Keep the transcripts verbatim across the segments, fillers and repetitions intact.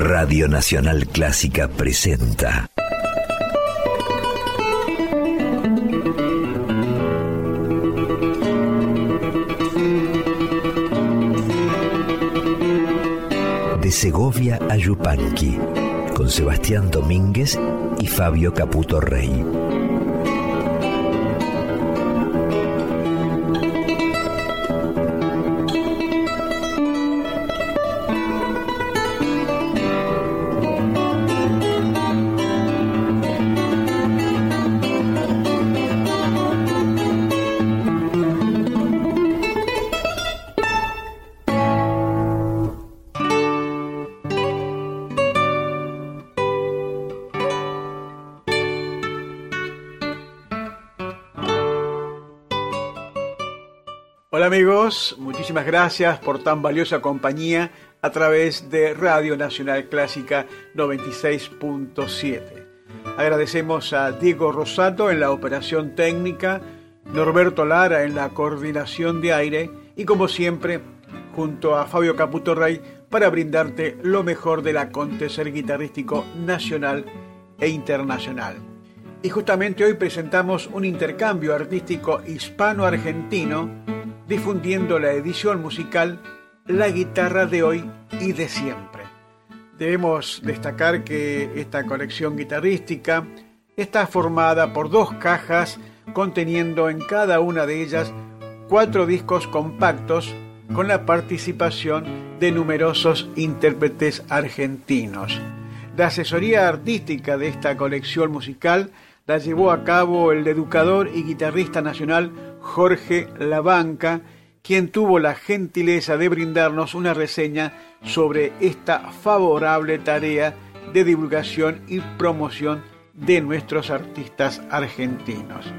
Radio Nacional Clásica presenta De Segovia a Yupanqui, con Sebastián Domínguez y Fabio Caputo Rey. Hola amigos, muchísimas gracias por tan valiosa compañía a través de Radio Nacional Clásica noventa y seis punto siete. Agradecemos a Diego Rosato en la operación técnica, Norberto Lara en la coordinación de aire y como siempre, junto a Fabio Caputo Rey para brindarte lo mejor del acontecer guitarrístico nacional e internacional. Y justamente hoy presentamos un intercambio artístico hispano-argentino difundiendo la edición musical La Guitarra de Hoy y de Siempre. Debemos destacar que esta colección guitarrística está formada por dos cajas conteniendo en cada una de ellas cuatro discos compactos con la participación de numerosos intérpretes argentinos. La asesoría artística de esta colección musical la llevó a cabo el educador y guitarrista nacional Jorge Labanca, quien tuvo la gentileza de brindarnos una reseña sobre esta favorable tarea de divulgación y promoción de nuestros artistas argentinos.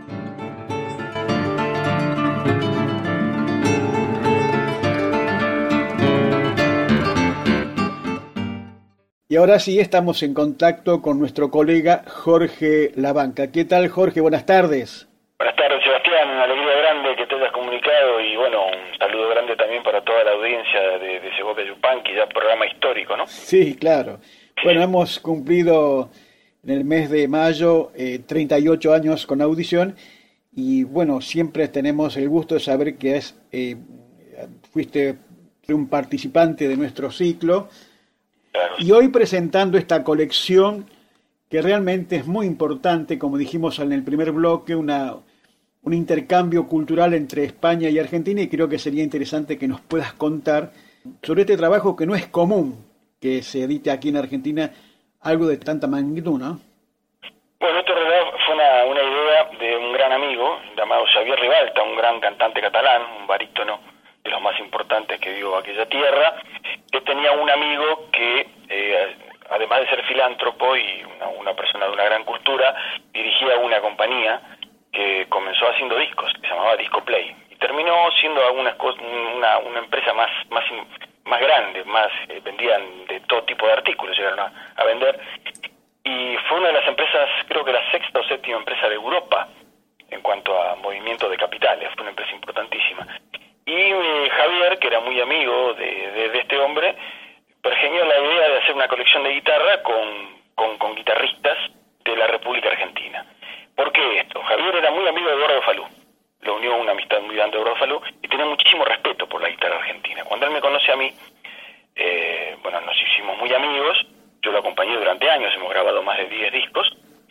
Y ahora sí estamos en contacto con nuestro colega Jorge Labanca. ¿Qué tal, Jorge? Buenas tardes. Buenas tardes, Sebastián. Una alegría grande que te hayas comunicado y bueno, un saludo grande también para toda la audiencia de, de Segovia Yupanqui, ya programa histórico, ¿no? Sí, claro. Bueno, hemos cumplido en el mes de mayo eh, treinta y ocho años con audición y bueno, siempre tenemos el gusto de saber que es, eh, fuiste un participante de nuestro ciclo. Claro. Y hoy presentando esta colección que realmente es muy importante, como dijimos en el primer bloque, una, un intercambio cultural entre España y Argentina, y creo que sería interesante que nos puedas contar sobre este trabajo que no es común que se edite aquí en Argentina algo de tanta magnitud, ¿no? Bueno, esto en realidad fue una, una idea de un gran amigo llamado Xavier Ribalta, un gran cantante catalán, un barítono de los más importantes que dio aquella tierra, que tenía un amigo que, eh, además de ser filántropo y una, una persona de una gran cultura, dirigía una compañía que comenzó haciendo discos, que se llamaba Disco Play, y terminó siendo algunas cosas, una, una empresa más, más, más grande, más eh, vendían de todo tipo de artículos, llegaron a, a vender, y fue una de las empresas, creo que la sexta o séptima empresa de Europa en cuanto a movimiento de capitales, fue una empresa importantísima. Y eh, Javier, que era muy amigo de, de, de este hombre, pergeñó la idea de hacer una colección de guitarra con, con, con guitarristas de la República Argentina. ¿Por qué esto? Javier era muy amigo de Eduardo Falú, lo unió una amistad muy grande de Eduardo Falú y tenía muchísimo respeto por la guitarra argentina. Cuando él me conoce a mí, eh, bueno, nos hicimos muy amigos, yo lo acompañé durante años, hemos grabado más de diez discos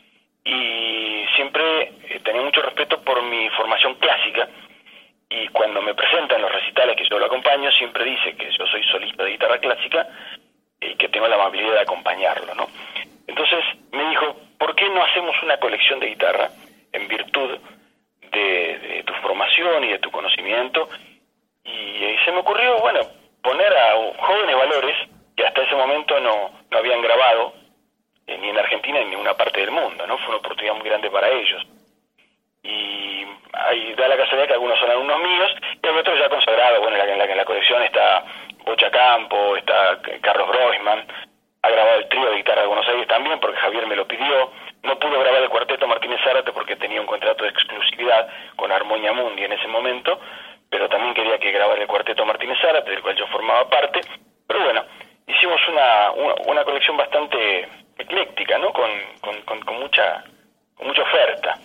y siempre eh, tenía mucho respeto por mi formación clásica. Y cuando me presenta en los recitales que yo lo acompaño, siempre dice que yo soy solista de guitarra clásica y que tengo la amabilidad de acompañarlo, ¿no? Entonces me dijo, ¿por qué no hacemos una colección de guitarra en virtud de, de tu formación y de tu conocimiento? Y, y se me ocurrió, bueno, poner a jóvenes valores que hasta ese momento no, no habían grabado eh, ni en Argentina ni en ninguna parte del mundo, ¿no? Fue una oportunidad muy grande para ellos. Y ahí da la casualidad que algunos son alumnos míos y hay otros ya consagrados. Bueno, en la, en la, en la colección está Bocha Campo, está Carlos Groisman, ha grabado el trío de guitarra de Buenos Aires también porque Javier me lo pidió. No pudo grabar el cuarteto Martínez Zárate porque tenía un contrato de exclusividad con Armonia Mundi en ese momento, pero también quería que grabara el cuarteto Martínez Zárate, del cual yo formaba parte. Pero bueno, hicimos una, una, una colección bastante ecléctica, ¿no? Con, con, con, con mucha con mucha oferta.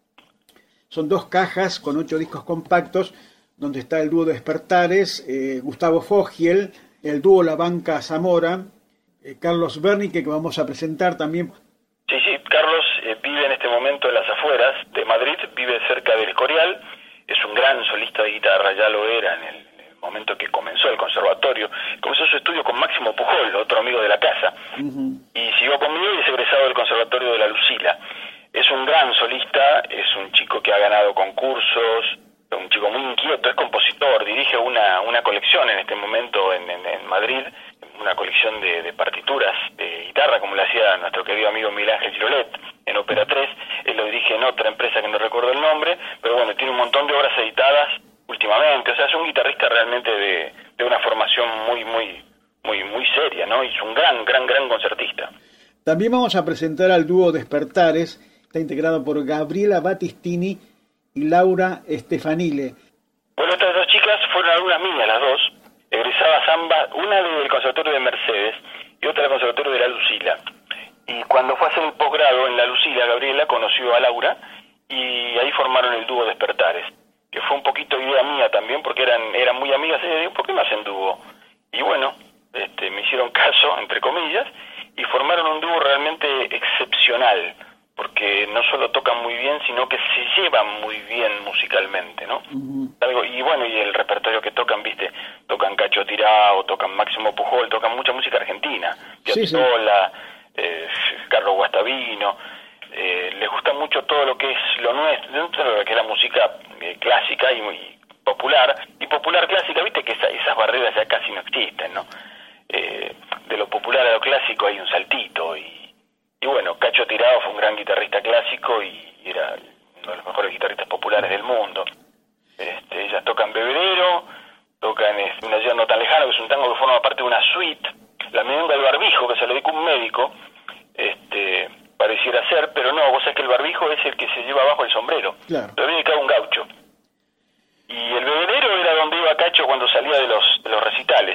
Son dos cajas con ocho discos compactos, donde está el dúo Despertares, eh, Gustavo Fogiel, el dúo La Banca Zamora, eh, Carlos Berni, que vamos a presentar también. Sí, sí, Carlos eh, vive en este momento en las afueras de Madrid, vive cerca del Escorial, es un gran solista de guitarra, ya lo era en el, en el momento que comenzó el conservatorio, comenzó su estudio con Máximo Pujol, otro amigo de la casa, uh-huh. y siguió conmigo y es egresado del Conservatorio de la Lucila. Es un gran solista, es un chico que ha ganado concursos, un chico muy inquieto, es compositor, dirige una, una colección en este momento en, en, en Madrid, una colección de, de partituras de guitarra, como le hacía nuestro querido amigo Miguel Ángel Girolet en Ópera tres, él lo dirige en otra empresa que no recuerdo el nombre, pero bueno, tiene un montón de obras editadas últimamente, o sea, es un guitarrista realmente de, de una formación muy, muy, muy, muy seria, ¿no? Y es un gran, gran, gran concertista. También vamos a presentar al dúo Despertares, está integrado por Gabriela Battistini y Laura Stefanile. Bueno, estas dos chicas fueron alumnas mías, las dos, egresadas ambas, una del Conservatorio de Mercedes y otra del Conservatorio de la Lucila. Y cuando fue a hacer el posgrado en la Lucila, Gabriela conoció a Laura y ahí formaron el dúo Despertares, que fue un poquito idea mía también, porque eran eran muy amigas, y digo, ¿por qué no hacen dúo? Y bueno, este, me hicieron caso, entre comillas, y formaron un dúo realmente excepcional, porque no solo tocan muy bien, sino que se llevan muy bien musicalmente, ¿no? Uh-huh. Algo, y bueno, y el repertorio que tocan, viste, tocan Cacho Tirao, tocan Máximo Pujol, tocan mucha música argentina, Piazzolla, sí, sí. eh, Carlos Guastavino, eh, les gusta mucho todo lo que es lo nuestro, dentro de lo que es la música eh, clásica y muy popular, y popular clásica, viste que esa, esas barreras ya casi no existen, ¿no? Eh, de lo popular a lo clásico hay un saltito, y Y bueno, Cacho Tirao fue un gran guitarrista clásico y era uno de los mejores guitarristas populares del mundo. Este, ellas tocan Bebedero, tocan este, Un ayer no tan lejano, que es un tango que forma parte de una suite, La milonga del barbijo, que se lo dedicó un médico, este, pareciera ser, pero no, vos sabés que el barbijo es el que se lleva abajo el sombrero, claro. Lo había dedicado un gaucho. Y el Bebedero era donde iba Cacho cuando salía de los, de los recitales.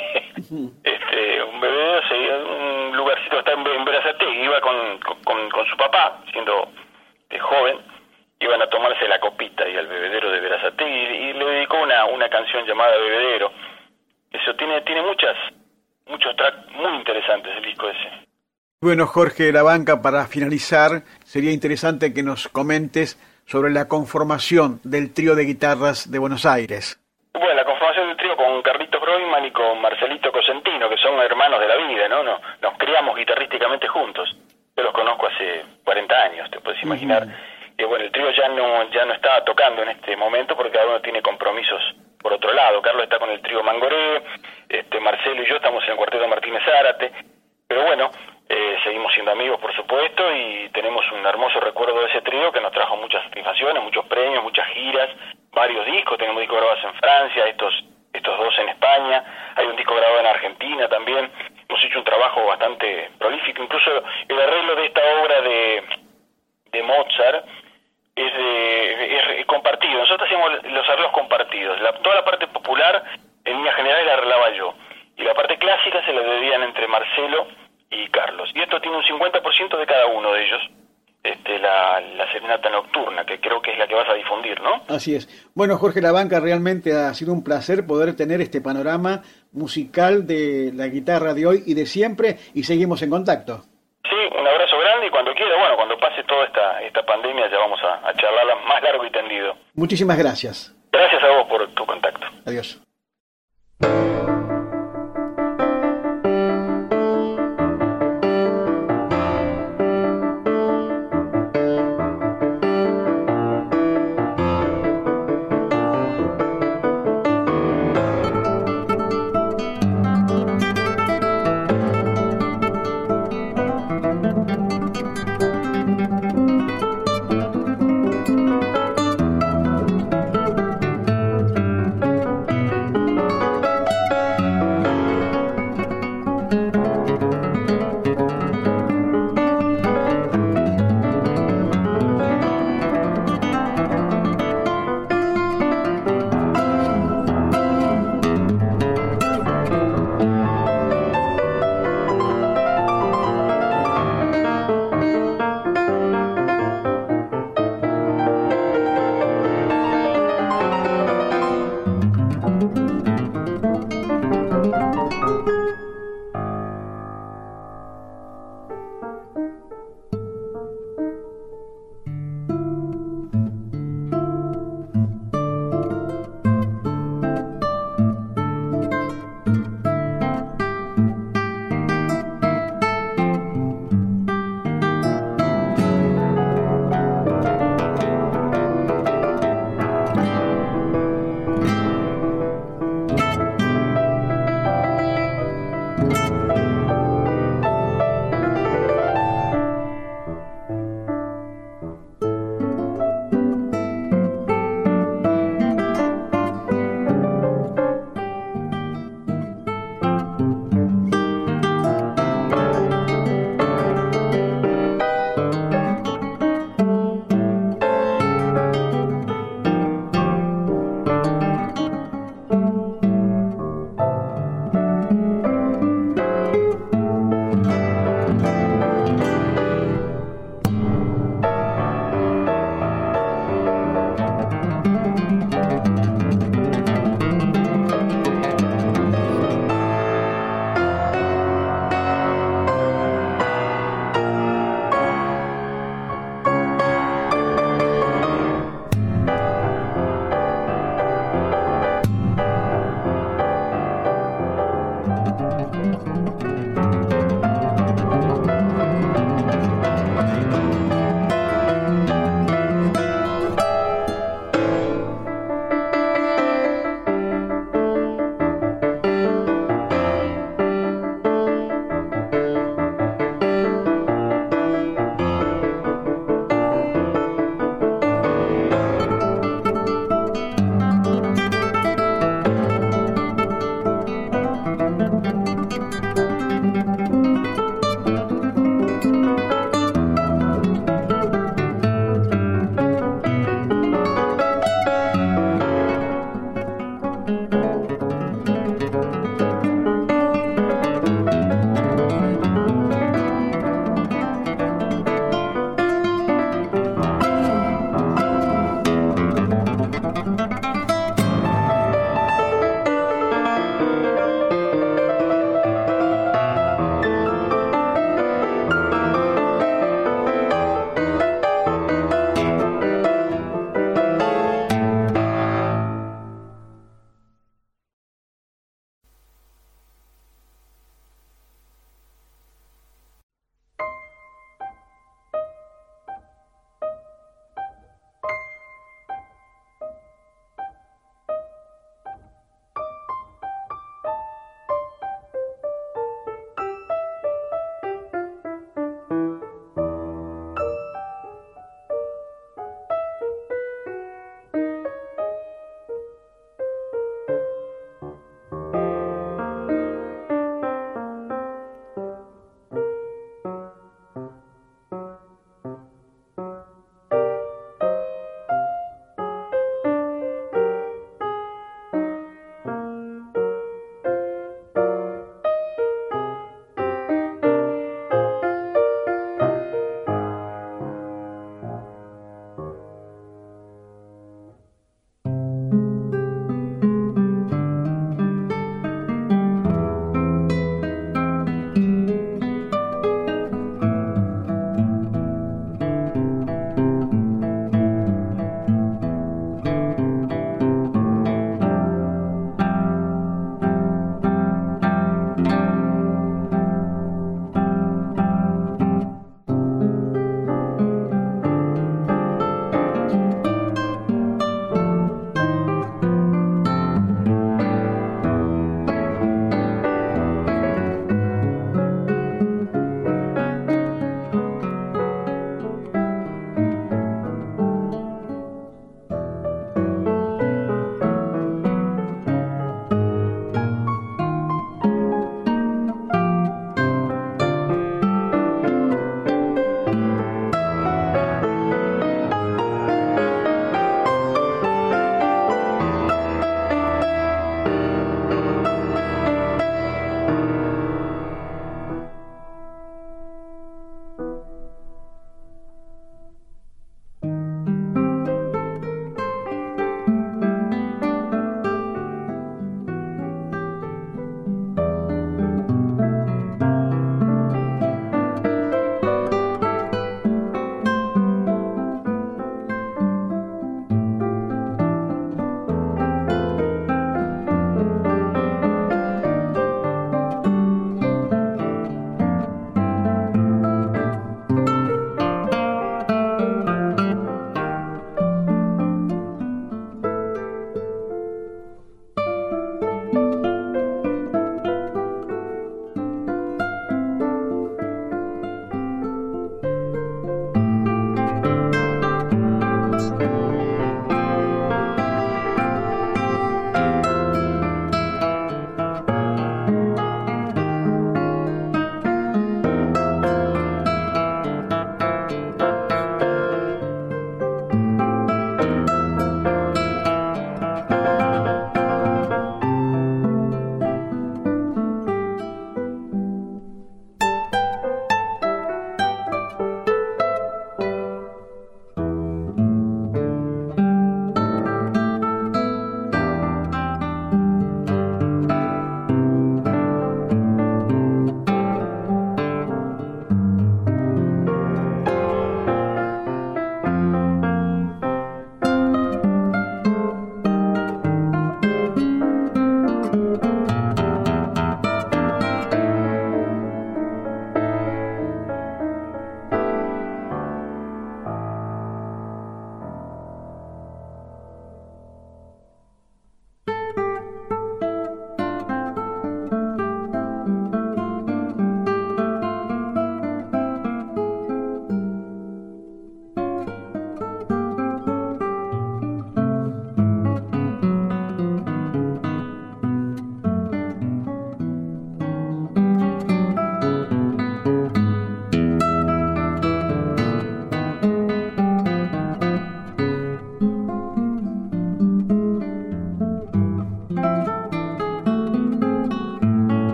este, un bebedero, un lugarcito que está en, en Berazategui, iba con, con, con su papá, siendo eh, joven, iban a tomarse la copita y al bebedero de Berazategui, y, y le dedicó una, una canción llamada Bebedero. Eso tiene, tiene muchas, muchos tracks muy interesantes el disco ese. Bueno, Jorge La Banca, para finalizar, sería interesante que nos comentes sobre la conformación del trío de guitarras de Buenos Aires. Bueno, la conformación del trío con Carlitos Broiman y con Marcelito Cosentino, que son hermanos de la vida, ¿no? Nos, nos criamos guitarrísticamente juntos. Yo los conozco hace cuarenta años, te puedes imaginar. Uh-huh. Y bueno, el trío ya no ya no está tocando en este momento porque cada uno tiene compromisos por otro lado. Carlos está con el trío Mangoré, este, Marcelo y yo estamos en el cuarteto Martínez Zárate. Pero bueno, eh, seguimos siendo amigos, por supuesto, y tenemos un hermoso recuerdo de ese trío que nos trajo muchas satisfacciones, muchos premios, muchas giras, varios discos. Tenemos discos grabados en Francia, estos estos dos en España, hay un disco grabado en Argentina también. Hemos hecho un trabajo bastante prolífico, incluso el arreglo de esta obra de, de Mozart es, de, es, es compartido. Nosotros hacíamos los arreglos compartidos. La, toda la parte popular, en líneas generales, la arreglaba yo, y la parte clásica se la debían entre Marcelo y Carlos. Y esto tiene un cincuenta por ciento de cada uno de ellos, este, la, la serenata nocturna, que creo que es la que vas a difundir, ¿no? Así es. Bueno, Jorge La Banca, realmente ha sido un placer poder tener este panorama musical de la guitarra de hoy y de siempre, y seguimos en contacto. Sí, un abrazo grande, y cuando quiera, bueno, cuando pase toda esta, esta pandemia ya vamos a, a charlarla más largo y tendido. Muchísimas gracias. Gracias a vos por tu contacto. Adiós.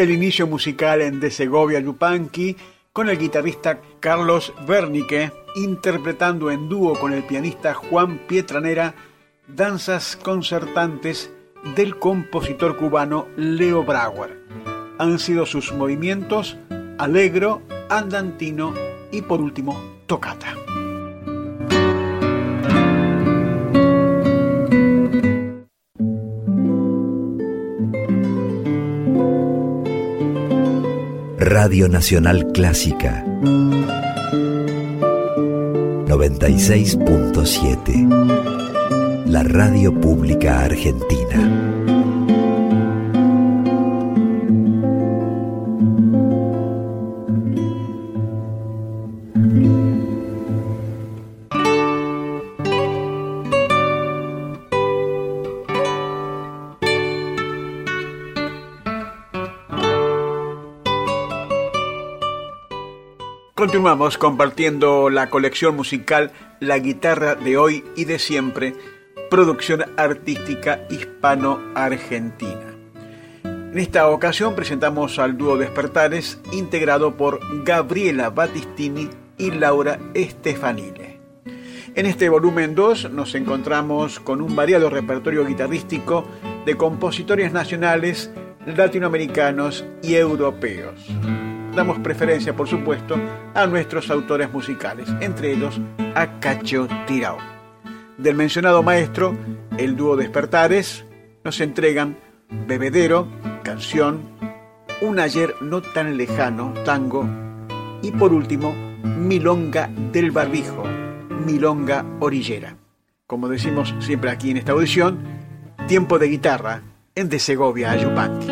el inicio musical en De Segovia Yupanqui con el guitarrista Carlos Wernicke interpretando en dúo con el pianista Juan Pietranera danzas concertantes del compositor cubano Leo Brouwer. Han sido sus movimientos allegro, andantino y por último toccata. Radio Nacional Clásica noventa y seis punto siete, la radio pública argentina. Continuamos compartiendo la colección musical La Guitarra de Hoy y de Siempre, producción artística hispano-argentina. En esta ocasión presentamos al dúo Despertares, integrado por Gabriela Battistini y Laura Stefanile. En este volumen dos nos encontramos con un variado repertorio guitarrístico de compositores nacionales, latinoamericanos y europeos. Damos preferencia, por supuesto, a nuestros autores musicales, entre ellos a Cacho Tirao. Del mencionado maestro, el dúo Despertares nos entregan Bebedero, Canción, Un ayer no tan lejano, tango, y por último, Milonga del Barbijo, Milonga Orillera. Como decimos siempre aquí en esta audición, tiempo de guitarra en De Segovia a Yupanqui.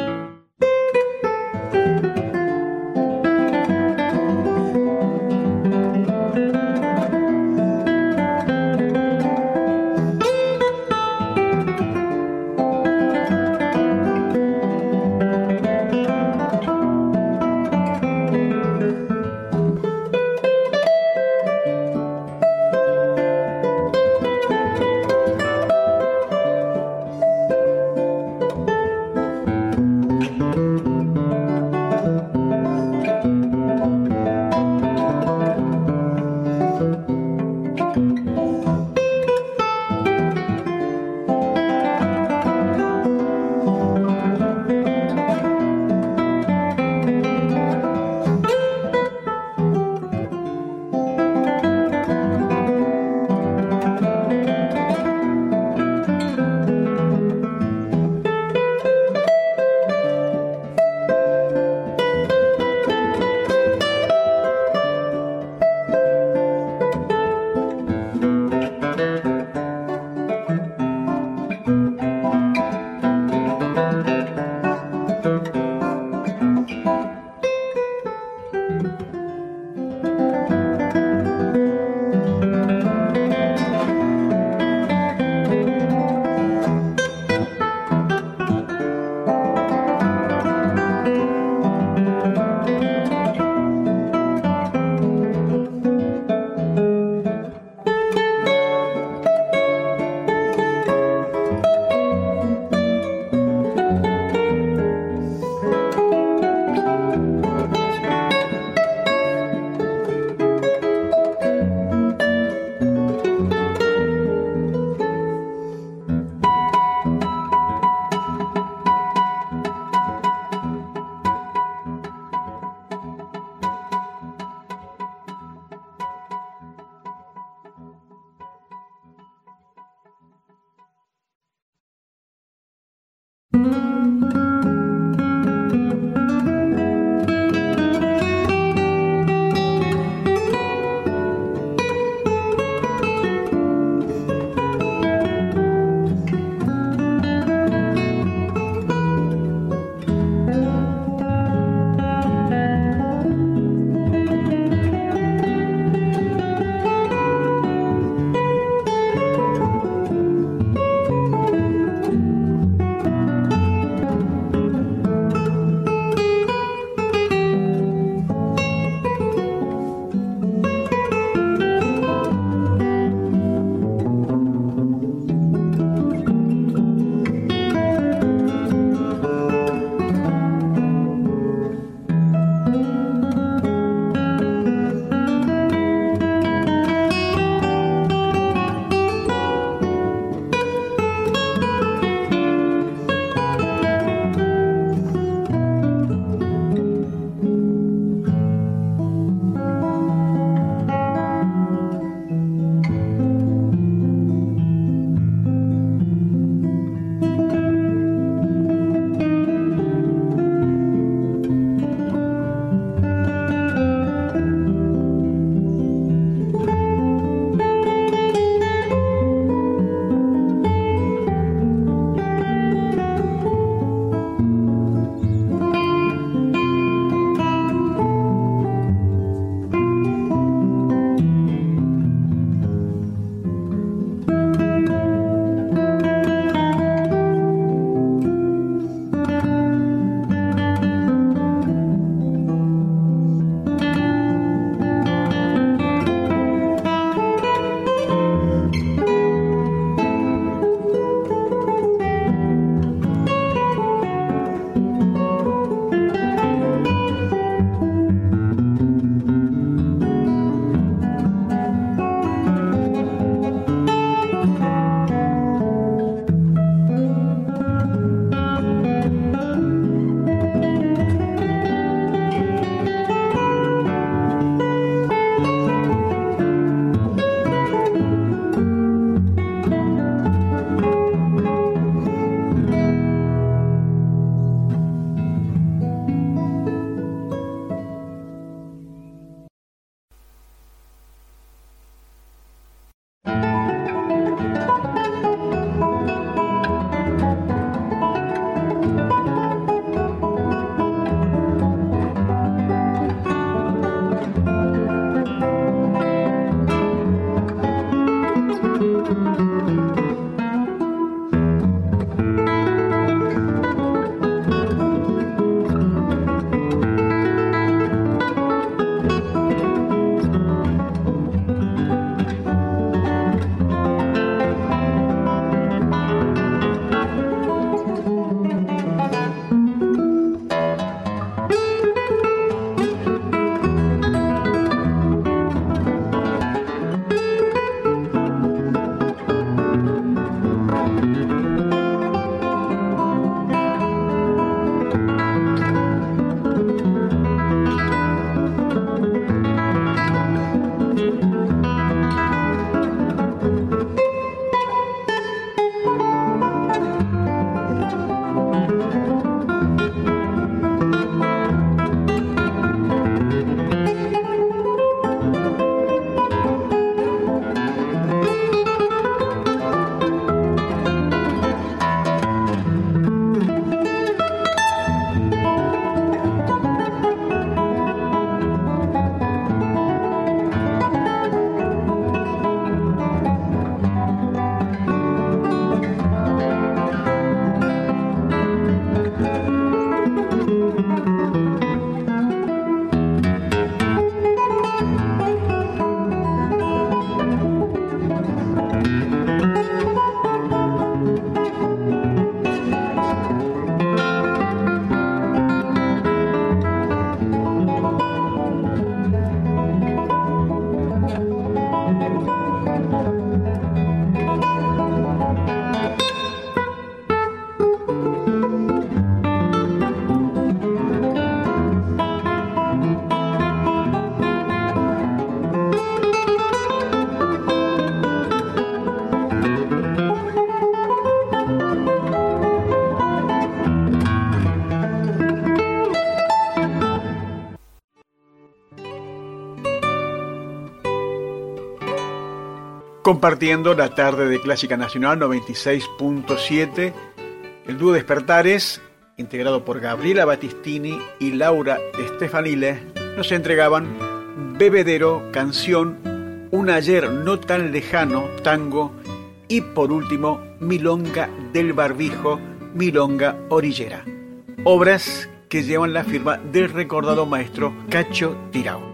compartiendo la tarde de Clásica Nacional noventa y seis punto siete. El dúo Despertares, integrado por Gabriela Battistini y Laura Stefanile, nos entregaban Bebedero, Canción, Un ayer no tan lejano, tango, y por último Milonga del Barbijo, Milonga Orillera, obras que llevan la firma del recordado maestro Cacho Tirao.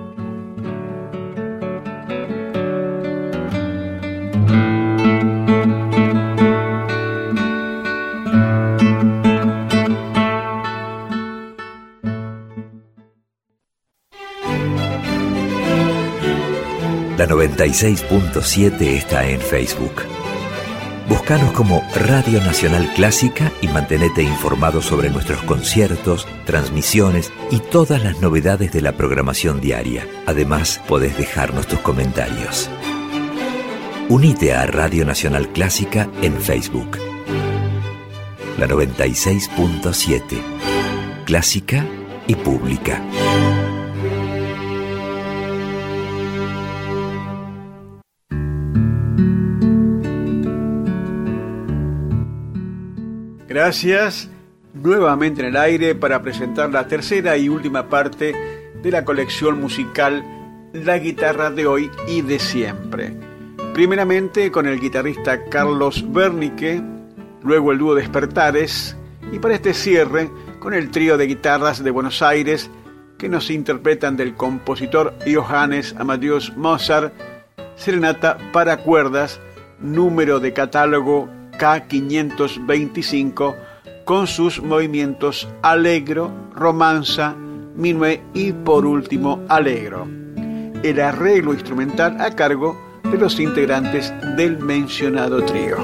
La noventa y seis punto siete está en Facebook. Búscanos como Radio Nacional Clásica y mantenete informado sobre nuestros conciertos, transmisiones y todas las novedades de la programación diaria. Además, podés dejarnos tus comentarios. Unite a Radio Nacional Clásica en Facebook. La noventa y seis punto siete. Clásica y pública. Gracias, nuevamente en el aire para presentar la tercera y última parte de la colección musical La Guitarra de Hoy y de Siempre. Primeramente con el guitarrista Carlos Wernicke, luego el dúo Despertares y para este cierre con el trío de guitarras de Buenos Aires que nos interpretan del compositor Johannes Amadeus Mozart, Serenata para cuerdas, número de catálogo K quinientos veinticinco, con sus movimientos Allegro, Romanza, Minué y por último Allegro. El arreglo instrumental a cargo de los integrantes del mencionado trío.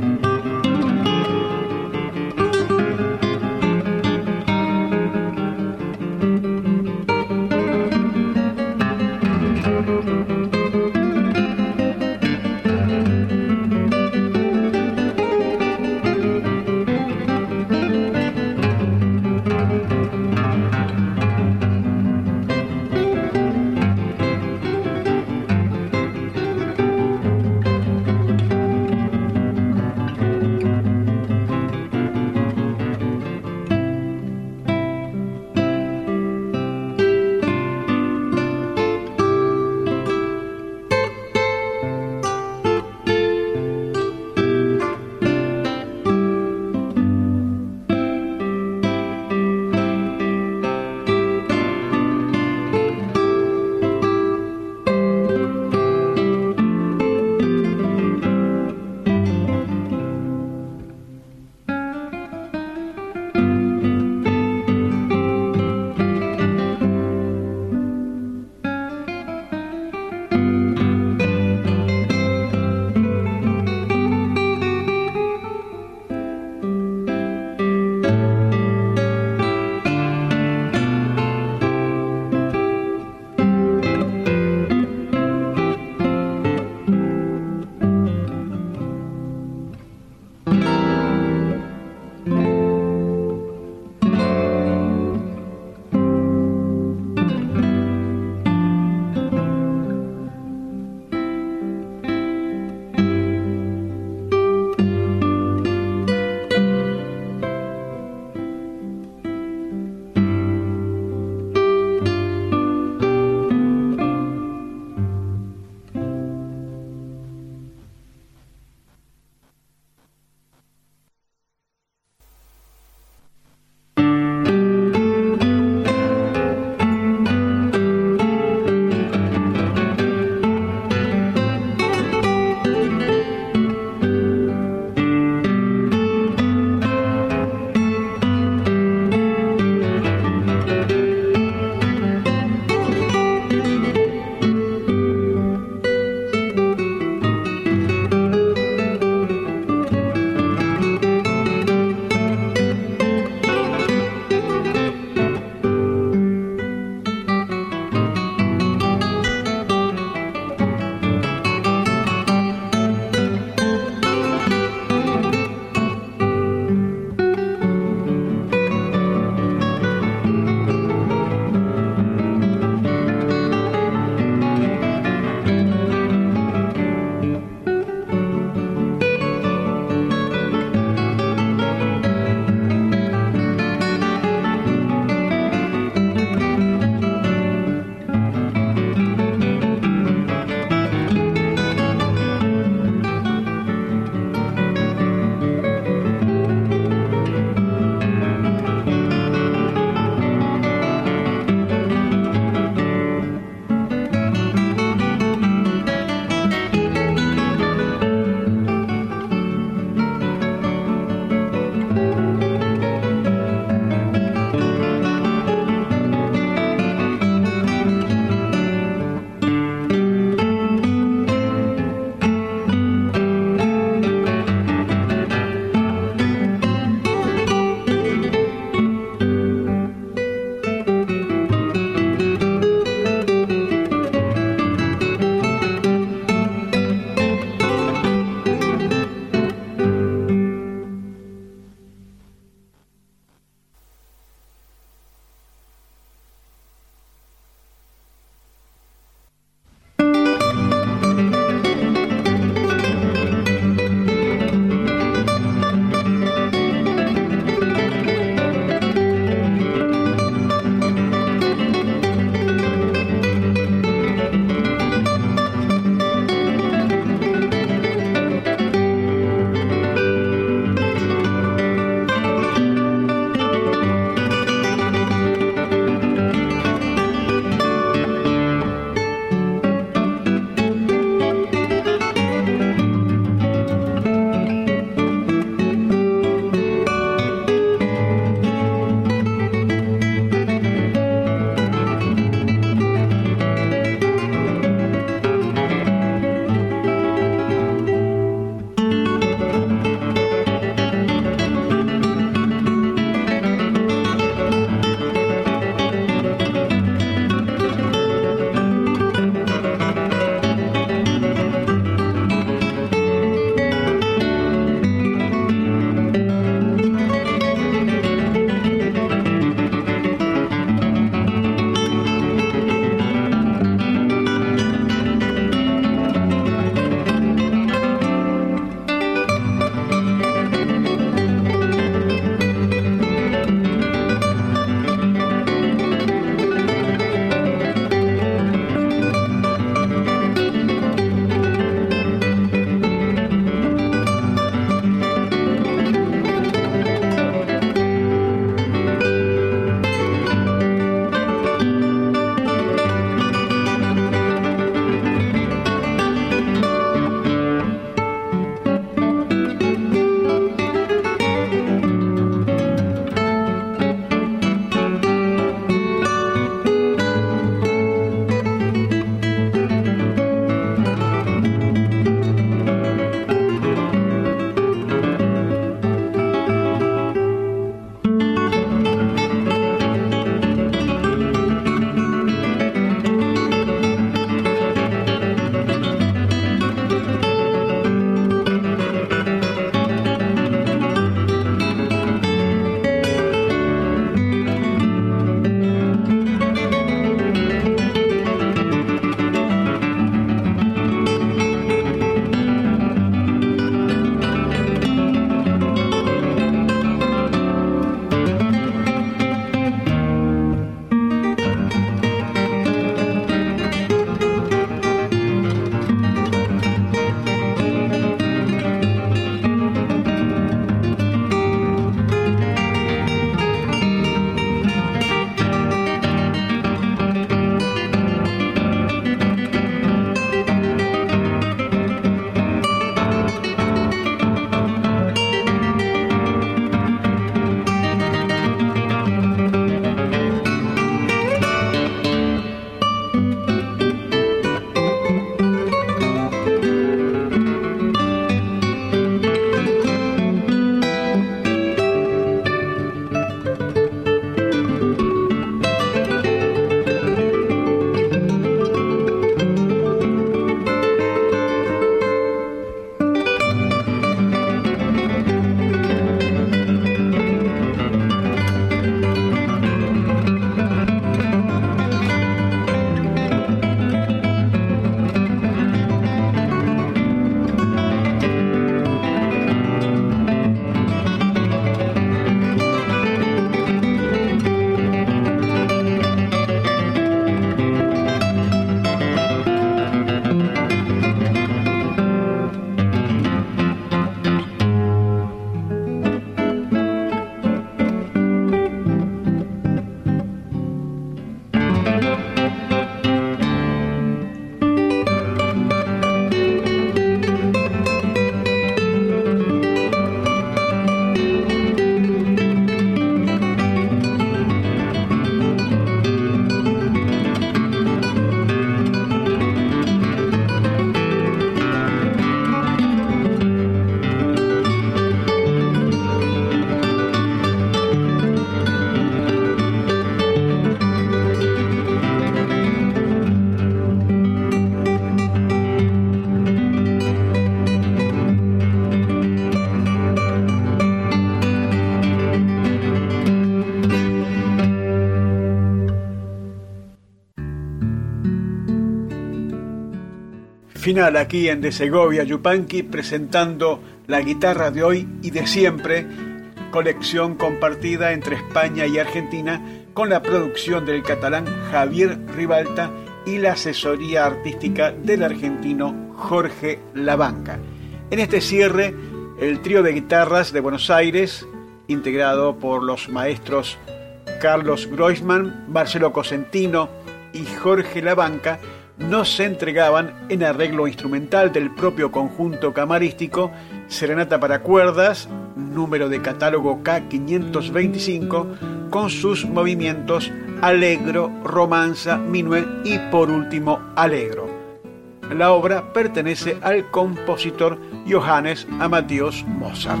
final aquí en De Segovia Yupanqui, presentando la guitarra de hoy y de siempre, colección compartida entre España y Argentina con la producción del catalán Javier Ribalta y la asesoría artística del argentino Jorge Labanca. En este cierre, el trío de guitarras de Buenos Aires, integrado por los maestros Carlos Groisman, Marcelo Cosentino y Jorge Labanca, nos entregaban en arreglo instrumental del propio conjunto camarístico Serenata para cuerdas, número de catálogo K quinientos veinticinco, con sus movimientos Allegro, Romanza, Minué y por último Allegro. La obra pertenece al compositor Johannes Amadeus Mozart.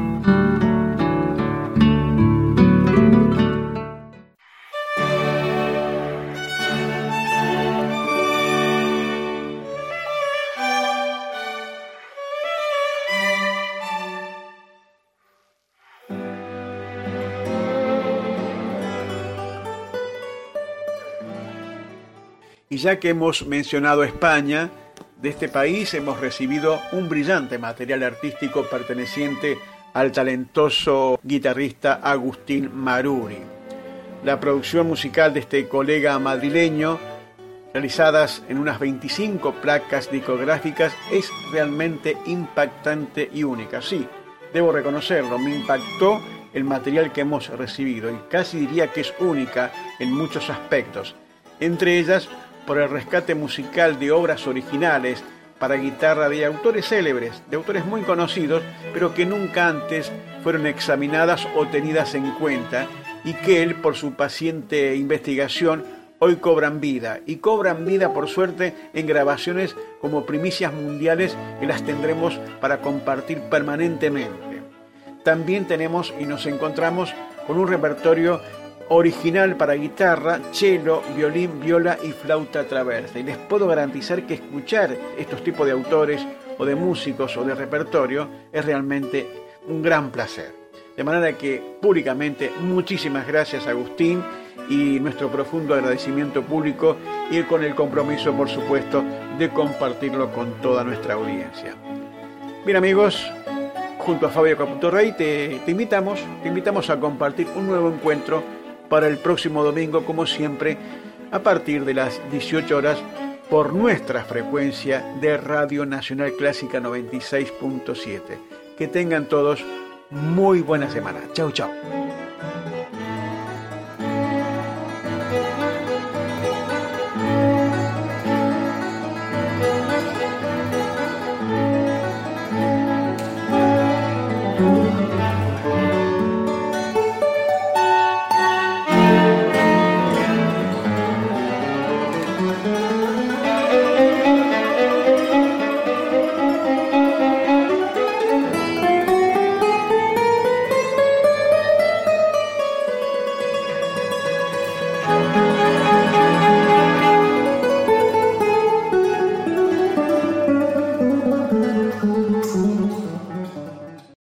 Y ya que hemos mencionado España, de este país hemos recibido un brillante material artístico perteneciente al talentoso guitarrista Agustín Maruri. La producción musical de este colega madrileño, realizadas en unas veinticinco placas discográficas, es realmente impactante y única. Sí, debo reconocerlo, me impactó el material que hemos recibido y casi diría que es única en muchos aspectos. Entre ellas, por el rescate musical de obras originales para guitarra de autores célebres, de autores muy conocidos, pero que nunca antes fueron examinadas o tenidas en cuenta, y que él, por su paciente investigación, hoy cobran vida, y cobran vida, por suerte, en grabaciones como primicias mundiales que las tendremos para compartir permanentemente. También tenemos y nos encontramos con un repertorio original para guitarra, cello, violín, viola y flauta traversa. Y les puedo garantizar que escuchar estos tipos de autores o de músicos o de repertorio es realmente un gran placer. De manera que públicamente muchísimas gracias, Agustín, y nuestro profundo agradecimiento público y con el compromiso, por supuesto, de compartirlo con toda nuestra audiencia. Bien, amigos, junto a Fabio Caputo Rey te, te invitamos, te invitamos a compartir un nuevo encuentro para el próximo domingo, como siempre, a partir de las dieciocho horas, por nuestra frecuencia de Radio Nacional Clásica noventa y seis punto siete. Que tengan todos muy buena semana. Chau, chau. Thank you.